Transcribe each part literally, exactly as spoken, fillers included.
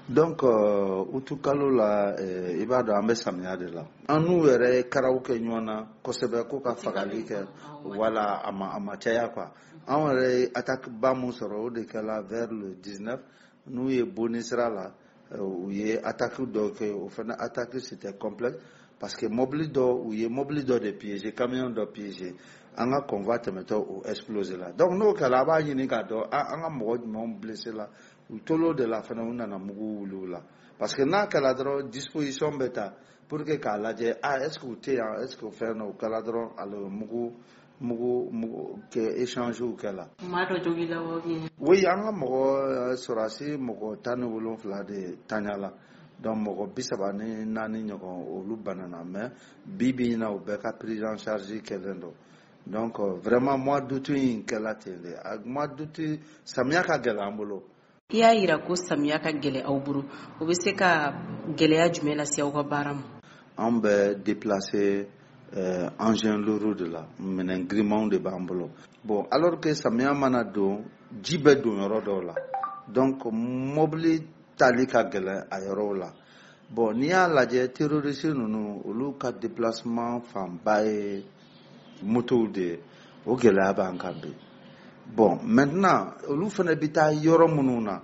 Donc euh, utu kalo la eh, i b'a dɔn an bɛ samiya de la an n'u yɛrɛ karaw kɛ ɲɔgɔn na kosɛbɛ ko ka fagali kɛ wala a ma a ma caya quoi an yɛrɛ ye attaque ba mun sɔrɔ o de kɛla vers le dix-neuf n'u ye Boni sira la u ye attaque dɔ kɛ o fana attaque c'était complexe parce que mobili dɔ u ye mobili dɔ de piéger camion dɔ piéger an ka convoi tɛmɛtɔ o explosé la donc n'o kɛla a b'a ɲini k'a dɔn an ka mɔgɔ jumɛnw blessé la u tolo de la fana u nana mugu wuli u la parce que n'a kɛla dɔrɔn disposition bɛ ta pour que k'a lajɛ ah est ce que u tɛ yan est ce que o fɛn o kɛla dɔrɔn alors mugu mugu mugu kɛ échange u kɛla. maa dɔ jogila wa bien. oui an ka mɔgɔ sɔrɔsi mɔgɔ tan ni wolonfila de taɲala donc mɔgɔ bi saba ni naani ɲɔgɔn olu banana mais bi bi in na u bɛɛ ka prise en charge kɛlen don donc euh, vraiment mois d'août in kɛla ten de mois d'août samiya ka gɛlɛ an bolo. I y'a yira ko samiya ka gɛlɛ aw bolo o bɛ se ka gɛlɛya jumɛn lase aw ka baara ma. An bɛ déplacer euh, engin lourd de la minɛn girimanw de b'an bolo bon alors que samiya mana don ji bɛ don yɔrɔ dɔw la donc mobili tali ka gɛlɛn a yɔrɔw la bon n'i y'a lajɛ terroriste ninnu olu ka déplacement fanba ye motow de ye o gɛlɛya b'an kan bi bon maintenant olu fana bɛ taa yɔrɔ minnu na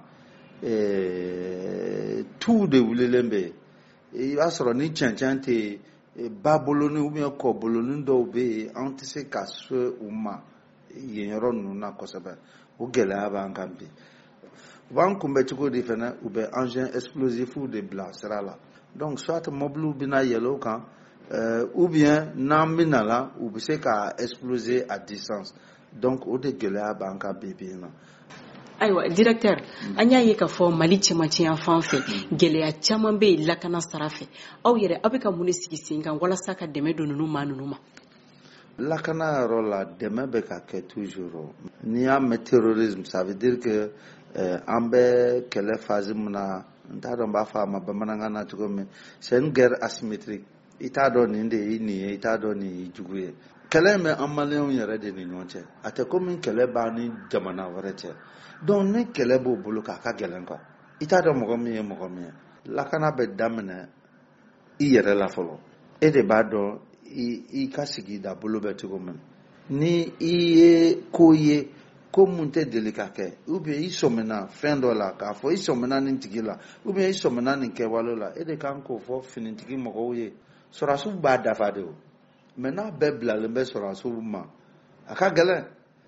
tu de wulilen bɛ yen i b'a sɔrɔ ni cɛncɛn tɛ ba boloni ou bien kɔ boloni dɔw bɛ yen an tɛ se ka se u ma yen yɔrɔ ninnu na kosɛbɛ o gɛlɛya b'an kan bi u b'an kunbɛn cogo di fana u bɛ engin explosif de bila sira la donc soit mobiliw bɛna yɛlɛ o kan ou bien n'an bɛna la u bɛ se ka exploser à distance donc o de gɛlɛya b'an kan bi bi in na. Ayiwa directeur an y'a ye k'a fɔ Mali cɛmancɛya fan fɛ gɛlɛya caman bɛ yen lakana sara fɛ aw yɛrɛ aw bɛ ka mun de sigi sen kan walasa ka dɛmɛ don ninnu maa ninnu ma. lakana yɔrɔ la dɛmɛ bɛ ka kɛ toujours n'i y'a mɛn terrorisme ça veut dire que euh, an bɛ kɛlɛ phase min na n t'a dɔn n b'a fɔ a ma bamanankan na cogo min c'est une guerre asymétrique i t'a dɔn nin de ye nin ye i t'a dɔn nin ye jugu ye kɛlɛ in bɛ an maliyɛnw yɛrɛ de ni ɲɔgɔn cɛ a tɛ komi kɛlɛ b'an ni jamana wɛrɛ cɛ donc ni kɛlɛ b'o bolo k'a ka gɛlɛn quoi i t'a dɔn mɔgɔ min ye mɔgɔ min ye lakana bɛ daminɛ i yɛrɛ la fɔlɔ e de b'a dɔn i ka sigida bolo bɛ cogo min ni i ye ko ye ko mun tɛ deli ka kɛ ou bien i sɔmina fɛn dɔ la k'a fɔ i sɔmina nin tigi la ou bien i sɔmina nin kɛwale la e de kan k'o fɔ finitigi mɔgɔw ye sɔrɔdasiw b'a dafa de o mais n'a bɛɛ bilalen bɛ sɔrɔdasiw ma a ka gɛlɛn